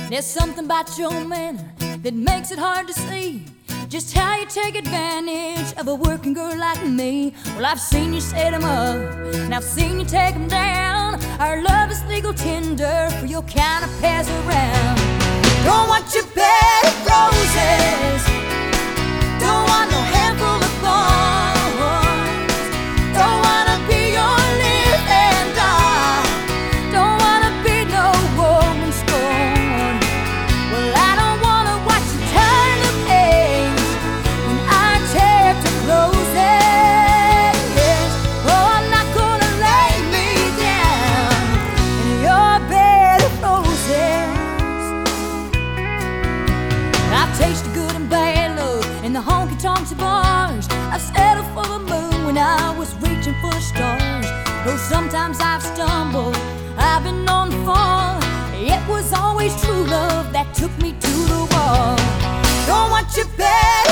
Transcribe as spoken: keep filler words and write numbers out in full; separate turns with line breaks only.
There's something about your manner that makes it hard to see just how you take advantage of a working girl like me. Well, I've seen you set 'em up, and I've seen you take 'em down. Our love is legal tender for your kind of pass around. Don't want your bed of roses, don't want no handful of thorns, don't wanna be your living doll, don't wanna be no woman scorned. Well, I don't wanna watch you turn the page when I tear to closes. Oh, I'm not gonna lay me down in your bed of roses. I've tasted good and bad love in the honky-tonks bars. I've settled for the moon when I was reaching for the stars. Though sometimes I've stumbled, I've been on the fall, it was always true love that took me to the wall. Don't want your bed